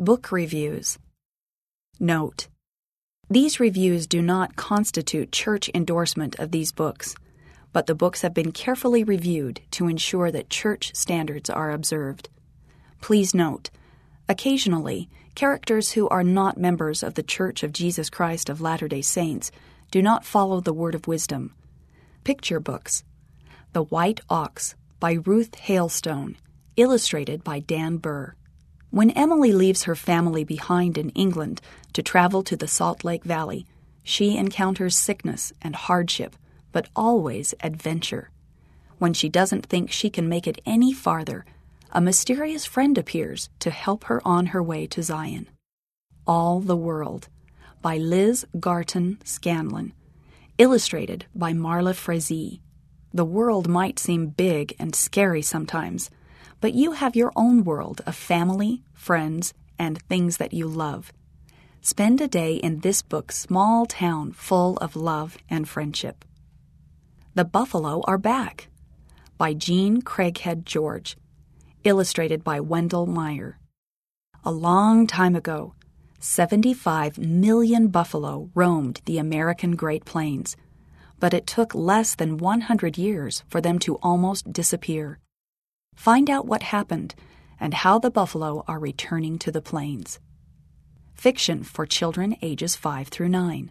Book reviews. Note: these reviews do not constitute church endorsement of these books, but the books have been carefully reviewed to ensure that church standards are observed. Please note, occasionally, characters who are not members of the Church of Jesus Christ of Latter-day Saints do not follow the word of wisdom. Picture books. The White Ox by Ruth Hailstone, illustrated by Dan Burr. When Emily leaves her family behind in England to travel to the Salt Lake Valley, she encounters sickness and hardship, but always adventure. When she doesn't think she can make it any farther, a mysterious friend appears to help her on her way to Zion. All the World by Liz Garton Scanlon, illustrated by Marla Frazee. The world might seem big and scary sometimes, but you have your own world of family, friends, and things that you love. Spend a day in this book's small town full of love and friendship. The Buffalo Are Back by Jean Craighead George, illustrated by Wendell Meyer. A long time ago, 75 million buffalo roamed the American Great Plains, but it took less than 100 years for them to almost disappear. Find out what happened and how the buffalo are returning to the plains. Fiction for children ages 5 through 9.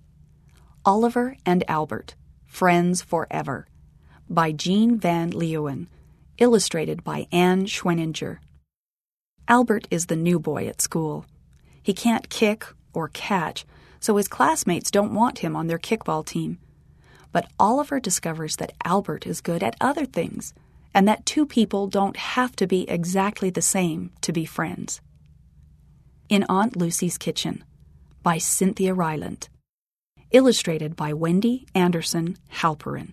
Oliver and Albert, Friends Forever, by Jean Van Leeuwen, illustrated by Anne Schweninger. Albert is the new boy at school. He can't kick or catch, so his classmates don't want him on their kickball team. But Oliver discovers that Albert is good at other things, and that two people don't have to be exactly the same to be friends. In Aunt Lucy's Kitchen by Cynthia Rylant, illustrated by Wendy Anderson Halperin.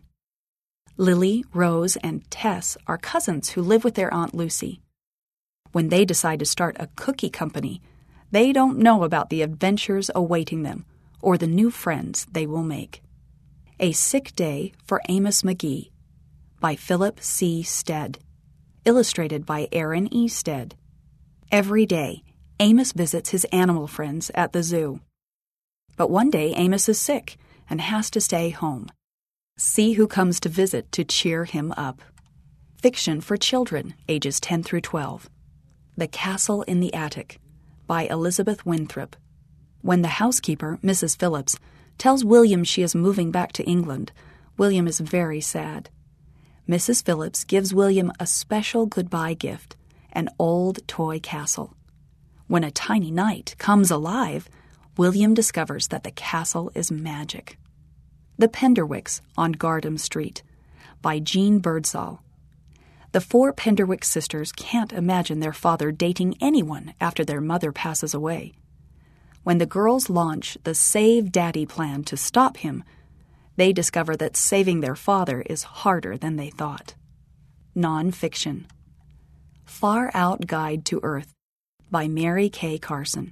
Lily, Rose, and Tess are cousins who live with their Aunt Lucy. When they decide to start a cookie company, they don't know about the adventures awaiting them or the new friends they will make. A Sick Day for Amos McGee by Philip C. Stead, illustrated by Aaron E. Stead. Every day, Amos visits his animal friends at the zoo. But one day Amos is sick and has to stay home. See who comes to visit to cheer him up. Fiction for children ages 10 through 12. The Castle in the Attic by Elizabeth Winthrop. When the housekeeper, Mrs. Phillips, tells William she is moving back to England, William is very sad. Mrs. Phillips gives William a special goodbye gift, an old toy castle. When a tiny knight comes alive, William discovers that the castle is magic. The Penderwicks on Gardam Street by Jean Birdsall. The four Penderwick sisters can't imagine their father dating anyone after their mother passes away. When the girls launch the Save Daddy plan to stop him, they discover that saving their father is harder than they thought. Non-fiction. Far Out Guide to Earth by Mary K. Carson.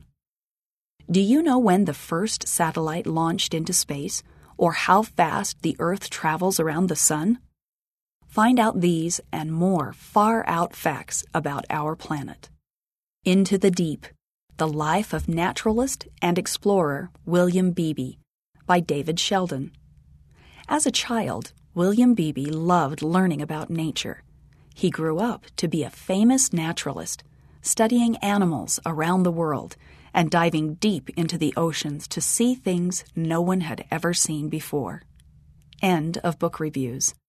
Do you know when the first satellite launched into space, or how fast the Earth travels around the Sun? Find out these and more far-out facts about our planet. Into the Deep, The Life of Naturalist and Explorer William Beebe by David Sheldon. As a child, William Beebe loved learning about nature. He grew up to be a famous naturalist, studying animals around the world and diving deep into the oceans to see things no one had ever seen before. End of book reviews.